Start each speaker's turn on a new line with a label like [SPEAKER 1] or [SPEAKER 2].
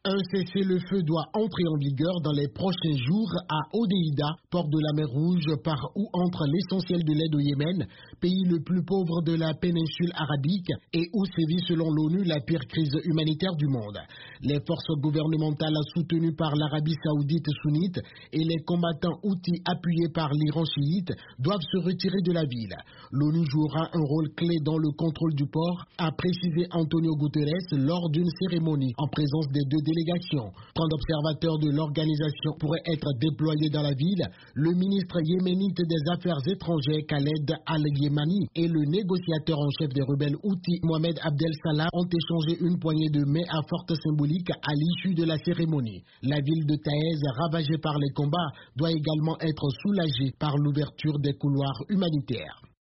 [SPEAKER 1] Un cessez-le-feu doit entrer en vigueur dans les prochains jours à Hodeïda, port de la mer Rouge, par où entre l'essentiel de l'aide au Yémen, pays le plus pauvre de la péninsule arabique et où sévit selon l'ONU la pire crise humanitaire du monde. Les forces gouvernementales soutenues par l'Arabie saoudite sunnite et les combattants houthis appuyés par l'Iran chiite doivent se retirer de la ville. L'ONU jouera un rôle clé dans le contrôle du port, a précisé Antonio Guterres lors d'une cérémonie en présence des deux délégations. 30 observateurs de l'organisation pourraient être déployés dans la ville. Le ministre yéménite des Affaires étrangères Khaled Al-Yemani et le négociateur en chef des rebelles houthis Mohamed Abdel Salah ont échangé une poignée de main à forte symbolique à l'issue de la cérémonie. La ville de Taïz, ravagée par les combats, doit également être soulagée par l'ouverture des couloirs humanitaires.